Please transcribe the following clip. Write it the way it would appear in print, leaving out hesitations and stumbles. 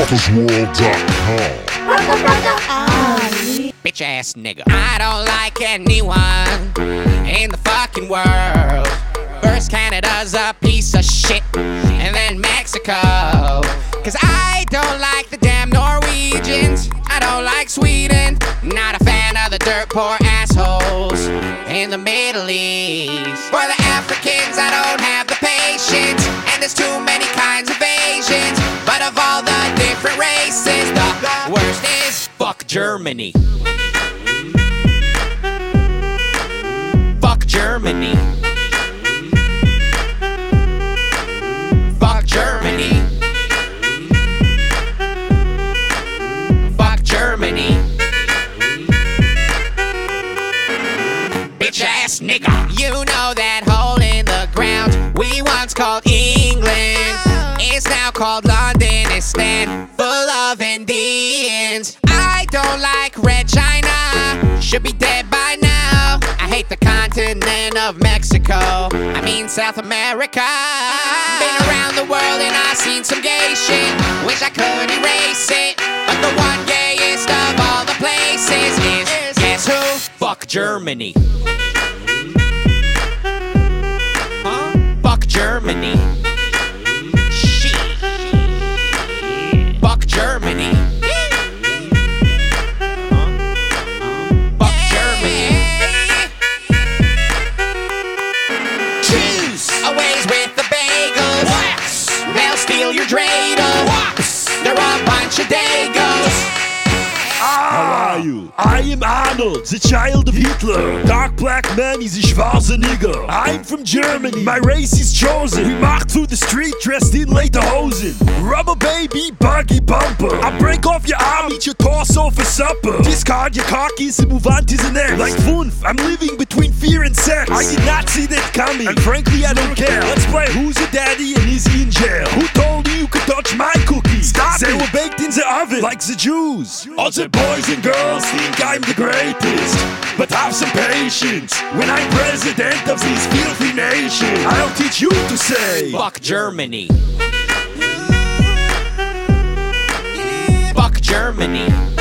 Bitch ass nigga. I don't like anyone in the fucking world. First Canada's a piece of shit, and then Mexico. Cause I don't like the damn Norwegians, I don't like Sweden. Not a fan of the dirt poor assholes in the Middle East. For the Africans I don't have the patience, and there's too many kinds of Asians. But of all the different races, the worst is fuck Germany. Fuck Germany. Fuck Germany. Fuck Germany. Bitch ass nigga. You know that hole in the ground we once called England is now called London. It's stand full of Indians. I don't like Red China, should be dead by now. I hate the continent of Mexico, I mean South America. Been around the world and I've seen some gay shit, wish I could erase it. But the one gayest of all the places is, guess who? Fuck Germany. Fuck Germany. Shit. Fuck Germany. Fuck Germany. Choose always with the bagels. They'll steal your dreidel. They're a bunch of dagos. How are you? I am Arnold, the child of Hitler. Dark black man, he's a schwarzer nigger. I'm from Germany, my race is chosen. We march through the street dressed in lederhosen. Rubber baby, buggy bumper. I break off your arm, eat your torso for supper. Discard your khakis and move on to the next. Like Funf, I'm living between fear and sex. I did not see that coming, and frankly I don't care. Let's play who's your daddy and is he in jail? Who told you could touch my cookies? Stop they were baked in the oven like the Jews. All the boys and girls think I'm the greatest, but have some patience. When I'm president of this filthy nation, I'll teach you to say fuck Germany. Fuck Germany.